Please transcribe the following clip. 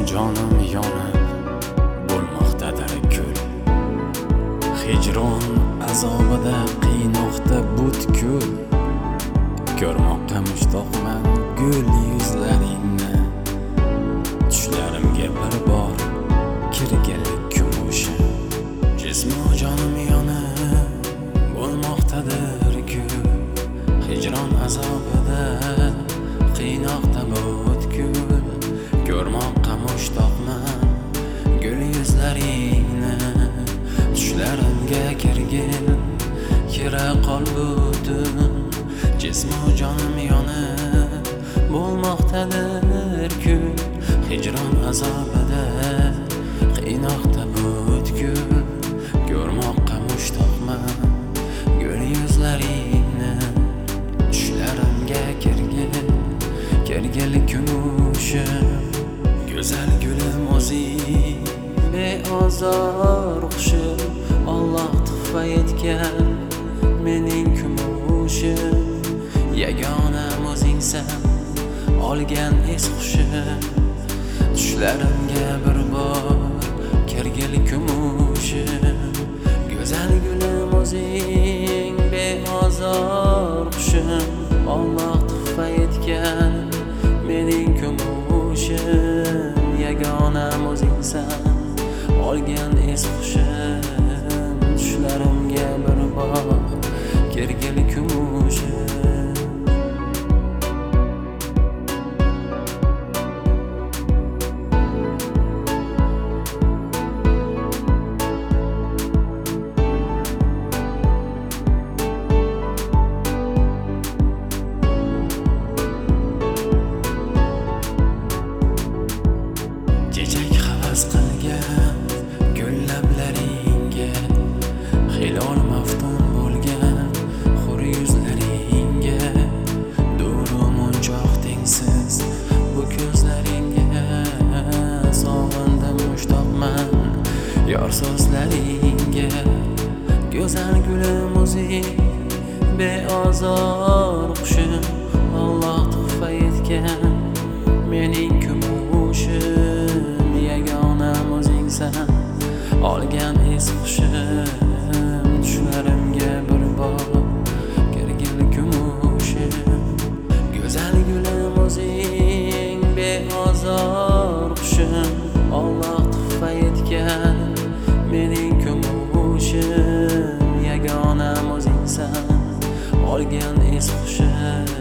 jonim yonib bo'lmoqdadir kul. Hijron azobida qiynoqda butkul. Ko'rmoqqa mushtoqman gul yuzlaringni. Tushlarimga bir bor kirganlik kumushi. Jismu jonim yonib bo'lmoqdadir kul. Hijron azobida qiynoqda butkul. Ko'rmoqqa mushtoqman gul yuzlaringni. Tushlarimga kirgin kira qol butun. Jismu jonim yonib bo'lmoqdadir kul. Hijron azobida qiynoqda butkul. Ko'rmoqqa mushtoqman gul yuzlaringni. Tushlarimga kirgil kumushi. Go'zal gulim o'zing beozor qushim. Alloh tuhfa etgan mening kumushim. Yagonam o'zingsan olgan es qushim. Tushlarimga bir bor kirgil kumushim. Go'zal gulim o'zing beozor qushim. Alloh tuhfa etgan mening kumushim. Yagonam o'zingsan olgan es qushim. Tushlarimga bir bor kirgil kumushim. Chechak havas qilgan gul lablaringga. Hilol maftun bo'lgan hur yuzlaringga. Duru munchoq tengsiz bu ko'zlaringga. Sog'indim mushtoqman yor so'zlaringga. Go'zal gulim o'zing beozor qushim. Alloh tuhfa etgan mening kumushim. Yagonam o'zingsan olgan es qushim. Tushlarimga bir bor kirgil kumushim. Go'zal gulim o'zing beozor qushim. Alloh tuhfa etgan mening kumushim. Yagonam o'zingsan olgan es qushim.